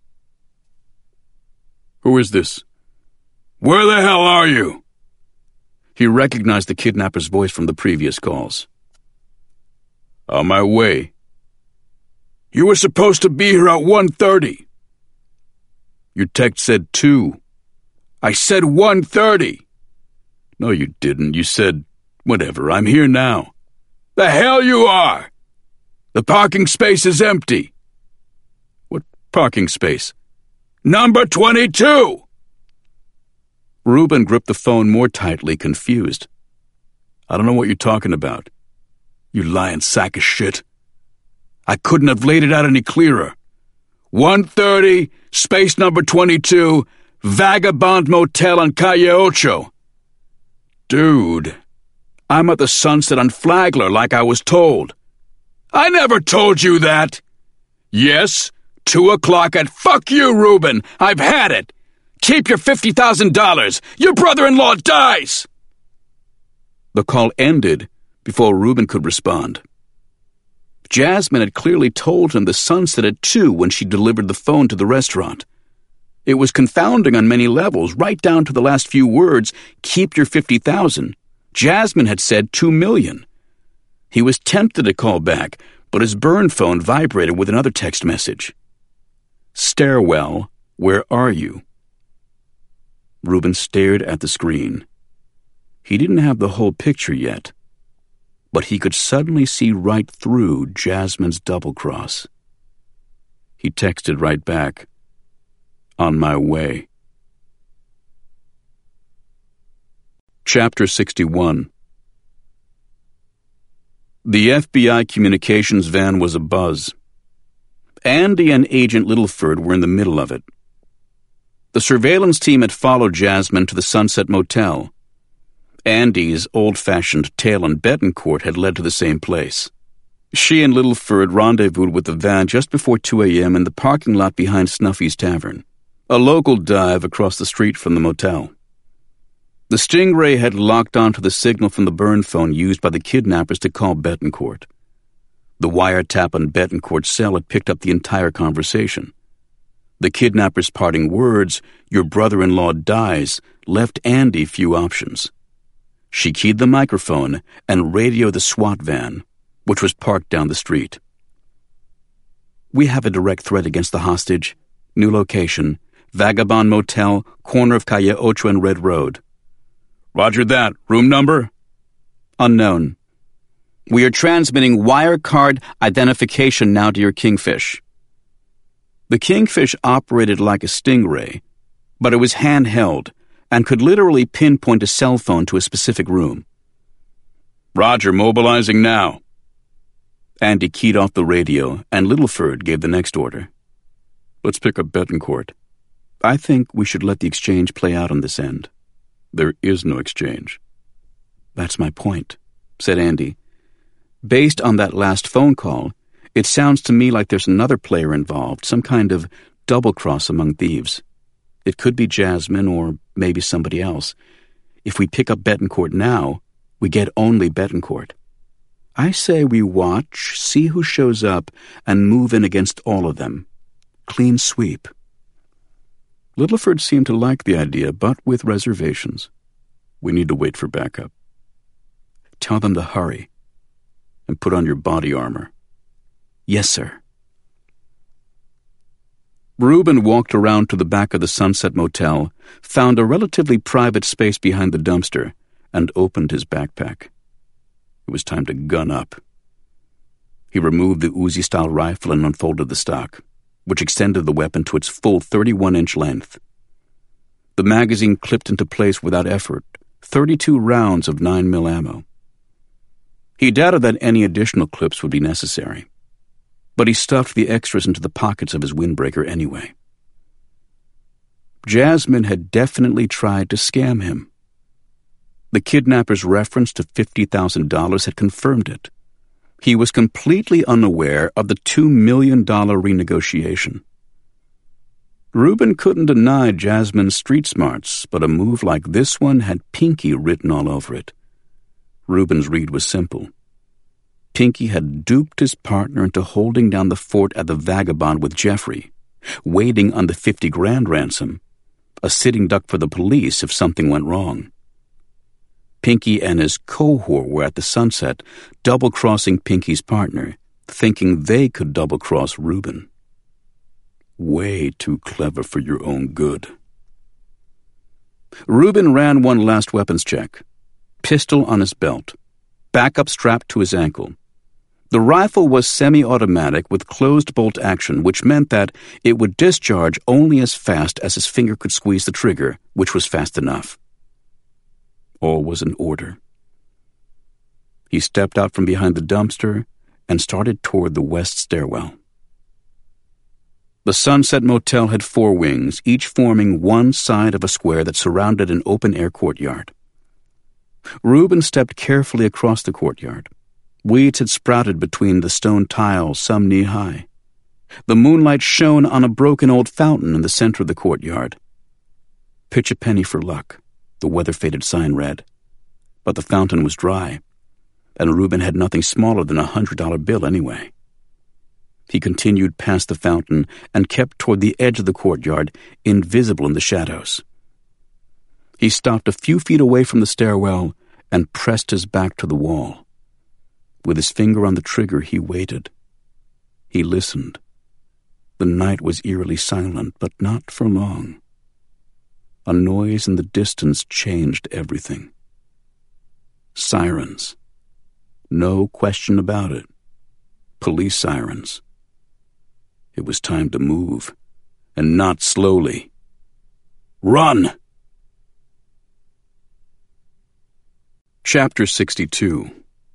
Who is this? Where the hell are you? He recognized the kidnapper's voice from the previous calls. On my way. You were supposed to be here at one thirty. Your text said two. I said one thirty. No, you didn't. You said, whatever, I'm here now. The hell you are! The parking space is empty. What parking space? Number twenty-two! Reuben gripped the phone more tightly, confused. I don't know what you're talking about. You lying sack of shit. I couldn't have laid it out any clearer. one thirty, space number twenty-two, Vagabond Motel on Calle Ocho. Dude, I'm at the Sunset on Flagler like I was told. I never told you that. Yes, two o'clock at fuck you, Reuben. I've had it. Keep your fifty thousand dollars. Your brother-in-law dies. The call ended before Reuben could respond. Jasmine had clearly told him the sunset at two when she delivered the phone to the restaurant. It was confounding on many levels, right down to the last few words, keep your fifty thousand. Jasmine had said two million. He was tempted to call back, but his burn phone vibrated with another text message. Stairwell, where are you? Reuben stared at the screen. He didn't have the whole picture yet, but he could suddenly see right through Jasmine's double-cross. He texted right back, on my way. Chapter sixty-one. The F B I communications van was abuzz. Andy and Agent Littleford were in the middle of it. The surveillance team had followed Jasmine to the Sunset Motel. Andy's old-fashioned Tail and Betancourt had led to the same place. She and Littleford rendezvoused with the van just before two a.m. in the parking lot behind Snuffy's Tavern, a local dive across the street from the motel. The Stingray had locked onto the signal from the burn phone used by the kidnappers to call Betancourt. The wiretap on Betancourt's cell had picked up the entire conversation. The kidnapper's parting words, your brother-in-law dies, left Andy few options. She keyed the microphone and radioed the SWAT van, which was parked down the street. We have a direct threat against the hostage. New location, Vagabond Motel, corner of Calle Ocho and Red Road. Roger that. Room number? Unknown. We are transmitting wire card identification now to your Kingfish. The Kingfish operated like a Stingray, but it was handheld and could literally pinpoint a cell phone to a specific room. Roger, mobilizing now. Andy keyed off the radio, and Littleford gave the next order. Let's pick up Betancourt. I think we should let the exchange play out on this end. There is no exchange. That's my point, said Andy. Based on that last phone call, it sounds to me like there's another player involved, some kind of double-cross among thieves. It could be Jasmine or maybe somebody else. If we pick up Betancourt now, we get only Betancourt. I say we watch, see who shows up, and move in against all of them. Clean sweep. Littleford seemed to like the idea, but with reservations. We need to wait for backup. Tell them to hurry. And put on your body armor. Yes, sir. Reuben walked around to the back of the Sunset Motel, found a relatively private space behind the dumpster, and opened his backpack. It was time to gun up. He removed the Uzi-style rifle and unfolded the stock, which extended the weapon to its full thirty-one inch length. The magazine clipped into place without effort, thirty-two rounds of nine mil ammo. He doubted that any additional clips would be necessary, but he stuffed the extras into the pockets of his windbreaker anyway. Jasmine had definitely tried to scam him. The kidnapper's reference to fifty thousand dollars had confirmed it. He was completely unaware of the two million dollars renegotiation. Reuben couldn't deny Jasmine's street smarts, but a move like this one had Pinky written all over it. Reuben's read was simple. Pinky had duped his partner into holding down the fort at the Vagabond with Jeffrey, waiting on the fifty grand ransom, a sitting duck for the police if something went wrong. Pinky and his cohort were at the Sunset, double-crossing Pinky's partner, thinking they could double-cross Reuben. Way too clever for your own good. Reuben ran one last weapons check. Pistol on his belt, backup strapped to his ankle. The rifle was semi-automatic with closed bolt action, which meant that it would discharge only as fast as his finger could squeeze the trigger, which was fast enough. All was in order. He stepped out from behind the dumpster and started toward the west stairwell. The Sunset Motel had four wings, each forming one side of a square that surrounded an open-air courtyard. Reuben stepped carefully across the courtyard. Weeds had sprouted between the stone tiles, some knee-high. The moonlight shone on a broken old fountain in the center of the courtyard. "Pitch a penny for luck," the weather-faded sign read. But the fountain was dry, and Reuben had nothing smaller than a hundred-dollar bill anyway. He continued past the fountain and kept toward the edge of the courtyard, invisible in the shadows. He stopped a few feet away from the stairwell and pressed his back to the wall. With his finger on the trigger, he waited. He listened. The night was eerily silent, but not for long. A noise in the distance changed everything. Sirens. No question about it. Police sirens. It was time to move, and not slowly. Run! Chapter sixty-two.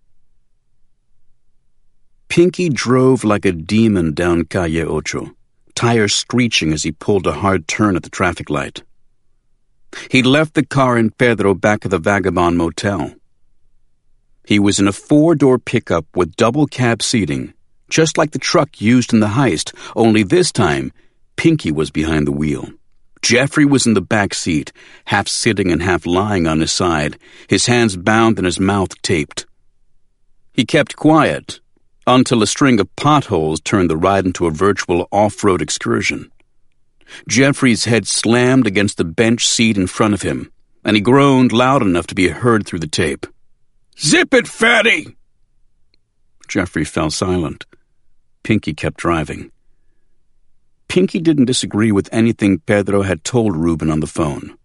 Pinky drove like a demon down Calle Ocho, tires screeching as he pulled a hard turn at the traffic light. He'd left the car in Pedro back at the Vagabond Motel. He was in a four-door pickup with double cab seating, just like the truck used in the heist, only this time, Pinky was behind the wheel. Jeffrey was in the back seat, half sitting and half lying on his side, his hands bound and his mouth taped. He kept quiet until a string of potholes turned the ride into a virtual off-road excursion. Jeffrey's head slammed against the bench seat in front of him, and he groaned loud enough to be heard through the tape. "Zip it, fatty!" Jeffrey fell silent. Pinky kept driving. Pinky didn't disagree with anything Pedro had told Reuben on the phone.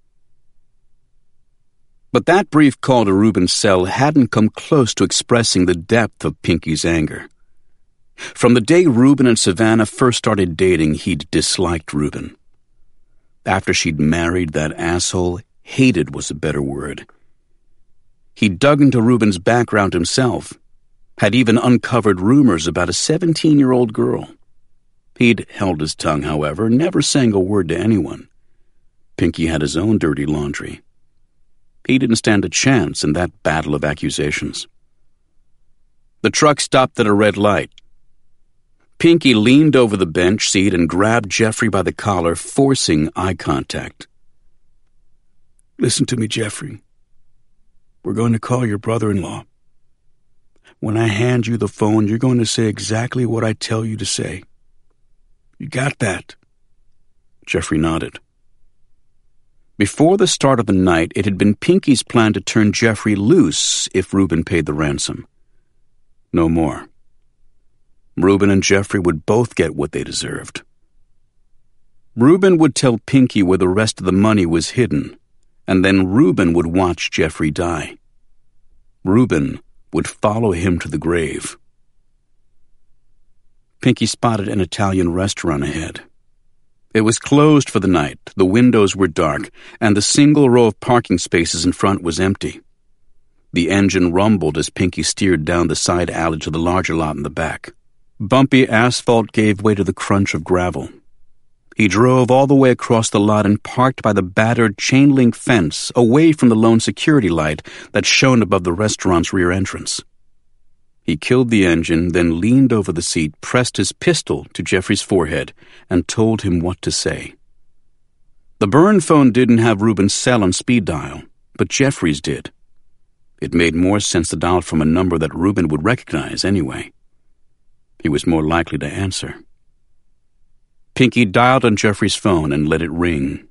But that brief call to Reuben's cell hadn't come close to expressing the depth of Pinky's anger. From the day Reuben and Savannah first started dating, he'd disliked Reuben. After she'd married that asshole, hated was a better word. He dug into Reuben's background himself, had even uncovered rumors about a seventeen-year-old girl. He'd held his tongue, however, never saying a word to anyone. Pinky had his own dirty laundry. He didn't stand a chance in that battle of accusations. The truck stopped at a red light. Pinky leaned over the bench seat and grabbed Jeffrey by the collar, forcing eye contact. "Listen to me, Jeffrey. We're going to call your brother-in-law. When I hand you the phone, you're going to say exactly what I tell you to say. You got that?" Jeffrey nodded. Before the start of the night, it had been Pinky's plan to turn Jeffrey loose if Reuben paid the ransom. No more. Reuben and Jeffrey would both get what they deserved. Reuben would tell Pinky where the rest of the money was hidden, and then Reuben would watch Jeffrey die. Reuben would follow him to the grave. Pinky spotted an Italian restaurant ahead. It was closed for the night, the windows were dark, and the single row of parking spaces in front was empty. The engine rumbled as Pinky steered down the side alley to the larger lot in the back. Bumpy asphalt gave way to the crunch of gravel. He drove all the way across the lot and parked by the battered chain-link fence, away from the lone security light that shone above the restaurant's rear entrance. He killed the engine, then leaned over the seat, pressed his pistol to Jeffrey's forehead, and told him what to say. The burn phone didn't have Reuben's cell on speed dial, but Jeffrey's did. It made more sense to dial from a number that Reuben would recognize anyway. He was more likely to answer. Pinky dialed on Jeffrey's phone and let it ring.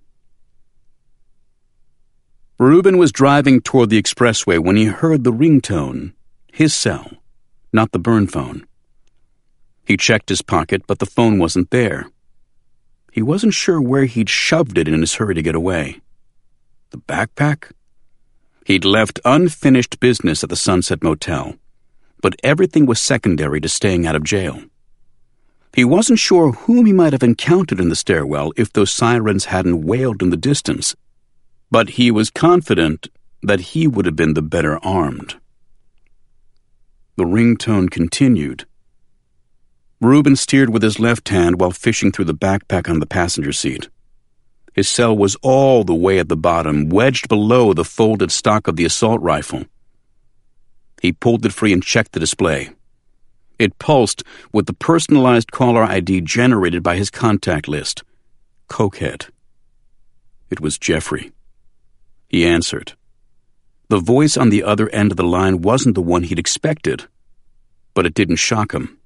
Reuben was driving toward the expressway when he heard the ringtone, his cell, not the burn phone. He checked his pocket, but the phone wasn't there. He wasn't sure where he'd shoved it in his hurry to get away. The backpack? He'd left unfinished business at the Sunset Motel, but everything was secondary to staying out of jail. He wasn't sure whom he might have encountered in the stairwell if those sirens hadn't wailed in the distance, but he was confident that he would have been the better armed. The ringtone continued. Reuben steered with his left hand while fishing through the backpack on the passenger seat. His cell was all the way at the bottom, wedged below the folded stock of the assault rifle. He pulled it free and checked the display. It pulsed with the personalized caller I D generated by his contact list. Cokehead. It was Jeffrey. He answered. The voice on the other end of the line wasn't the one he'd expected, but it didn't shock him.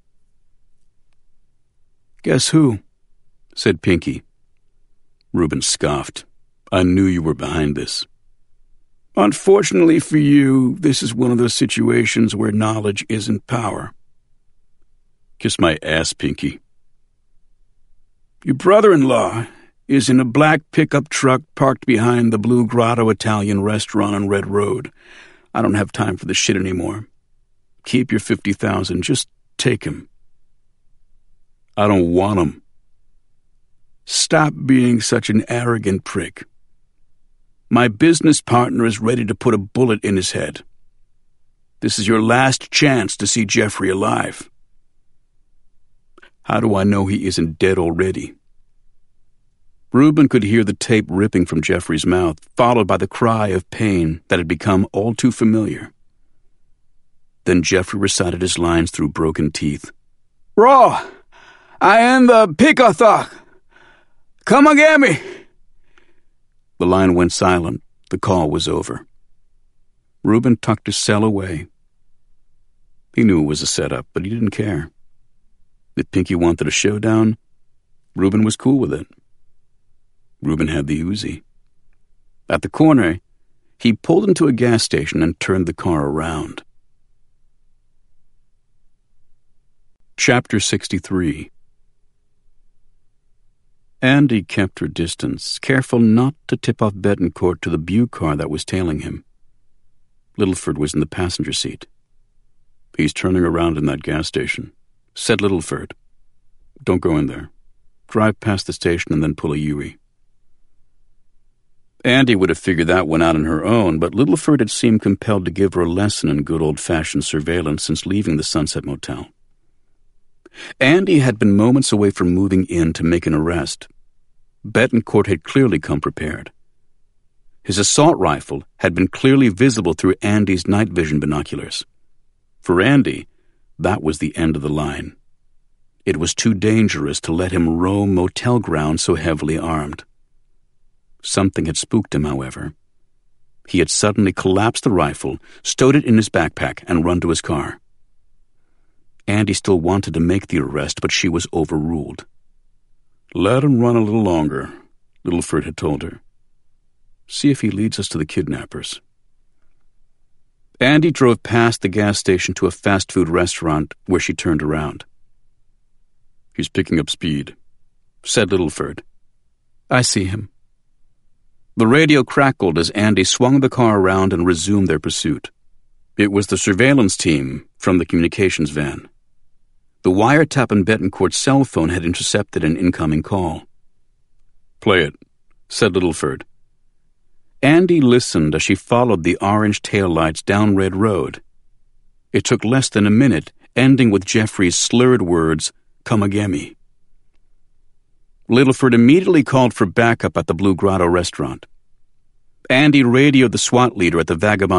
"Guess who?" said Pinky. Reuben scoffed. "I knew you were behind this." "Unfortunately for you, this is one of those situations where knowledge isn't power." "Kiss my ass, Pinky." "Your brother-in-law is in a black pickup truck parked behind the Blue Grotto Italian restaurant on Red Road. I don't have time for this shit anymore. Keep your fifty thousand. Just take him." "I don't want him." "Stop being such an arrogant prick. My business partner is ready to put a bullet in his head. This is your last chance to see Jeffrey alive." "How do I know he isn't dead already?" Reuben could hear the tape ripping from Jeffrey's mouth, followed by the cry of pain that had become all too familiar. Then Jeffrey recited his lines through broken teeth. "Raw, I am the Picathok. Come and get me." The line went silent. The call was over. Reuben tucked his cell away. He knew it was a setup, but he didn't care. If Pinky wanted a showdown, Reuben was cool with it. Reuben had the Uzi. At the corner, he pulled into a gas station and turned the car around. Chapter sixty-three. Andy kept her distance, careful not to tip off Betancourt to the Buick car that was tailing him. Littleford was in the passenger seat. "He's turning around in that gas station," said Littleford. "Don't go in there. Drive past the station and then pull a U-ey." Andy would have figured that one out on her own, but Littleford had seemed compelled to give her a lesson in good old-fashioned surveillance since leaving the Sunset Motel. Andy had been moments away from moving in to make an arrest. Betancourt had clearly come prepared. His assault rifle had been clearly visible through Andy's night vision binoculars. For Andy, that was the end of the line. It was too dangerous to let him roam motel grounds so heavily armed. Something had spooked him, however. He had suddenly collapsed the rifle, stowed it in his backpack, and run to his car. Andy still wanted to make the arrest, but she was overruled. "Let him run a little longer," Littleford had told her. "See if he leads us to the kidnappers." Andy drove past the gas station to a fast food restaurant where she turned around. "He's picking up speed," said Littleford. "I see him." The radio crackled as Andy swung the car around and resumed their pursuit. It was the surveillance team from the communications van. The wiretap on Betancourt's cell phone had intercepted an incoming call. "Play it," said Littleford. Andy listened as she followed the orange taillights down Red Road. It took less than a minute, ending with Jeffrey's slurred words, "Come again me." Littleford immediately called for backup at the Blue Grotto restaurant. Andy radioed the SWAT leader at the Vagabond